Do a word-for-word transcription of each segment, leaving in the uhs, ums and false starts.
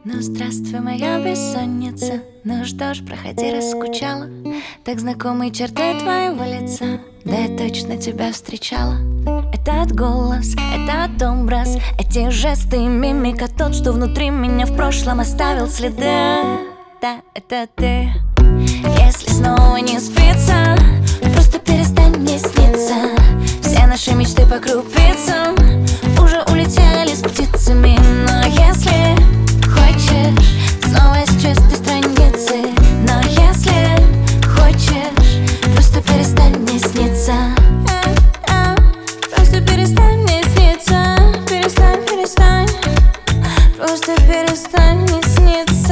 Ну здравствуй, моя бессонница. Ну что ж, проходи, раскучала. Так знакомые черты твоего лица. Да я точно тебя встречала. Этот голос, этот образ, эти жесты, мимика, тот, что внутри меня в прошлом оставил следы. Да, это ты. Если снова не спится, просто перестань мне сниться. Все наши мечты по крупицам уже улетели с птицами. Но если хочешь снова с чистой страницы, но если хочешь, просто перестань мне сниться. Просто перестань мне сниться. Перестань, перестань. Просто перестань мне сниться.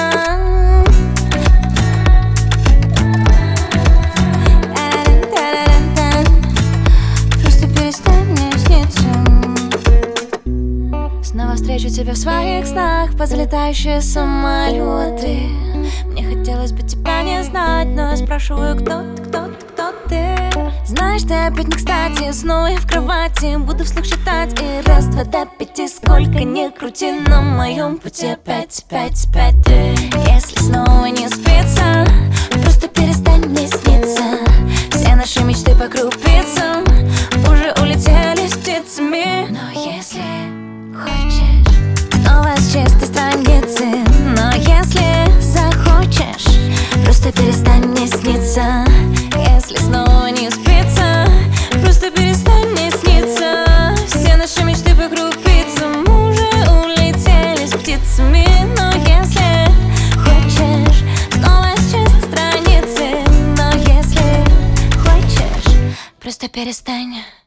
Снова встречу тебя в своих снах, позалетающие самолеты. Мне хотелось бы тебя не знать, но я спрашиваю, кто ты, кто ты, кто ты. Знаешь, ты опять не кстати, снова я в кровати. Буду вслух считать и раз, два до пяти. Сколько ни крути, на моем пути опять, опять, опять ты. Если снова не спится, просто перестань мне сниться. Все наши мечты по крупицам уже улетели с птицами. Но если хочешь снова с чистой страницы, но если захочешь, просто перестань мне сниться. Если снова не спится, просто перестань мне сниться. Все наши мечты по крупицам уже улетели с птицами. Но если хочешь снова с чистой страницы, но если хочешь, просто перестань.